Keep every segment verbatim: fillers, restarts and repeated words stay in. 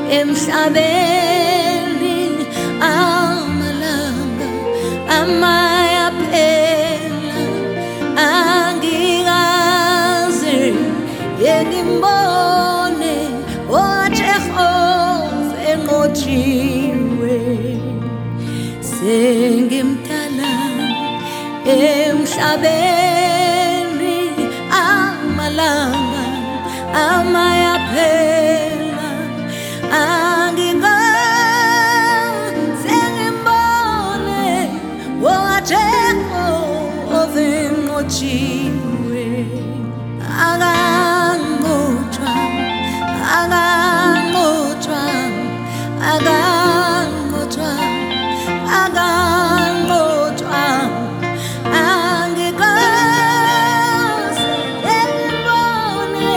emhlabeni amalanga amayaphela angikaze yengimbone oJehova enqotshiwe sengimdala emhlabeni amalanga amayaphela angikaze ngimbone oJehova enqotshiwe akanqotshwa akanqotshwa akanqotshwa akanqotshwa angikaze ngimbone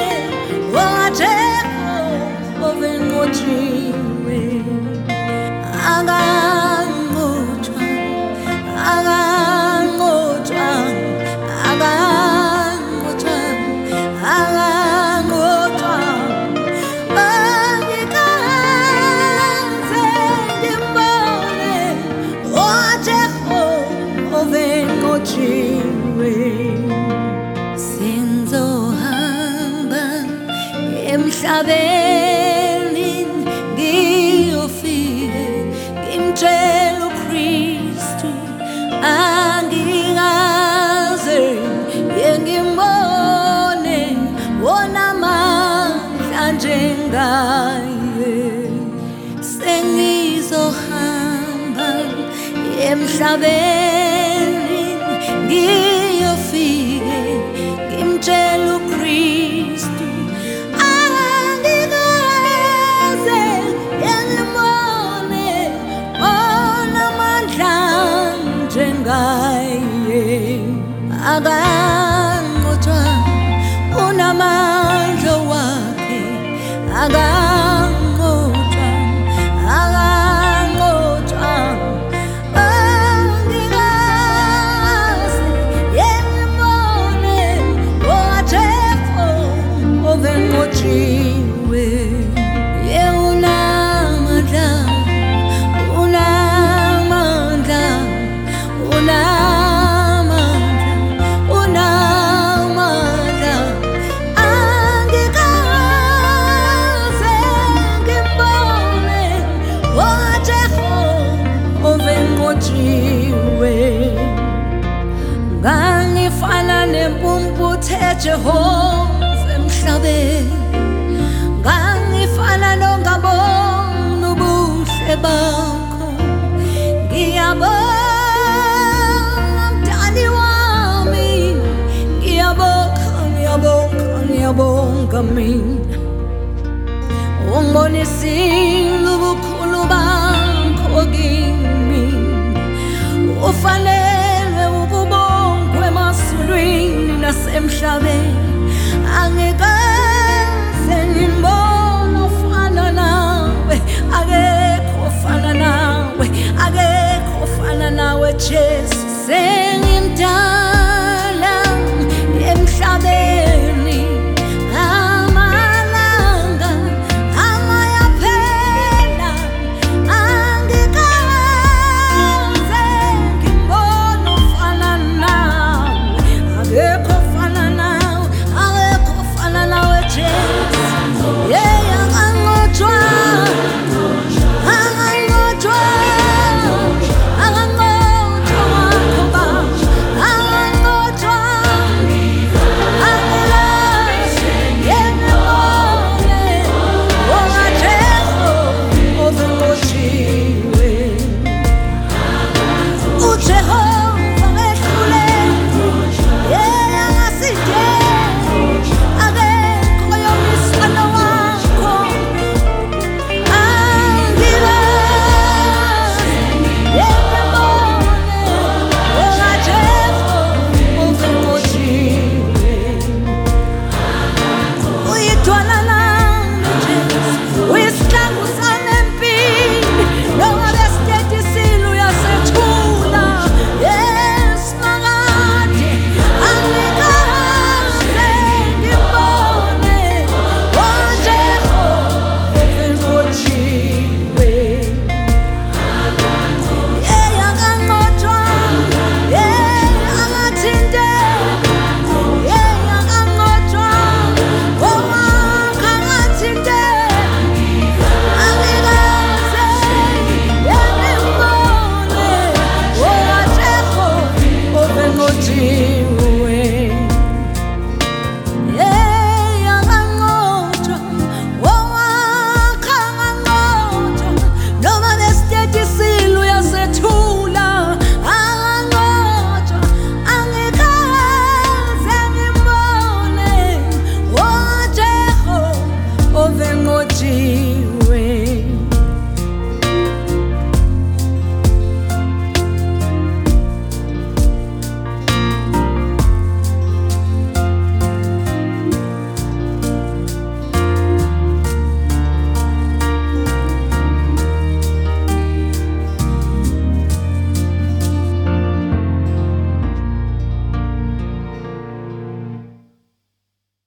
oJehova enqotshiwe akanqotshwa akanqotshwa akanqotshwa akanqotshwa angikaze ngimbone oJehova enqotshiwe sengizohamba emhlabeni ngiyofike ngimtshele uKristu angikaze ngimbone onamandla njengaye sengizohamba emhlabeni ngiyofike ngimtshele uKristu angikaze ngimbone onamandla njengaye akanqotshwa unamandla wakhe akanqotshwa akanqotshwa angikaze ngimbone oJehova enqotshiwe unamandla unamandla unamandla unamandla angikaze ngimbone oJehova enqotshiwe ngangifana nempumputhe eJehova emhlabeni ngangifana nongaboni ubuhle bakho ngiyabonga mdali wami ngiyabonga ngiyabonga ngiyabonga mina ungibonisile ubukhulu bakho kimi ufanele ukubongwa emasulwini nasemhlabeni angikaze ngimbone ofana nawe akekho ofana nawe akekho ofana nawe Jesu sengimdala